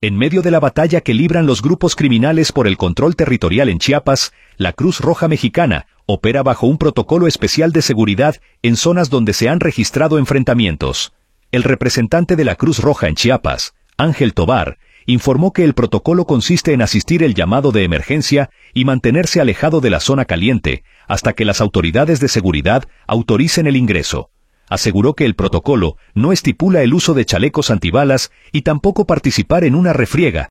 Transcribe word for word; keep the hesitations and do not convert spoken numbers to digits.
En medio de la batalla que libran los grupos criminales por el control territorial en Chiapas, la Cruz Roja Mexicana opera bajo un protocolo especial de seguridad en zonas donde se han registrado enfrentamientos. El representante de la Cruz Roja en Chiapas, Ángel Tobar, informó que el protocolo consiste en asistir el llamado de emergencia y mantenerse alejado de la zona caliente hasta que las autoridades de seguridad autoricen el ingreso. Aseguró que el protocolo no estipula el uso de chalecos antibalas y tampoco participar en una refriega,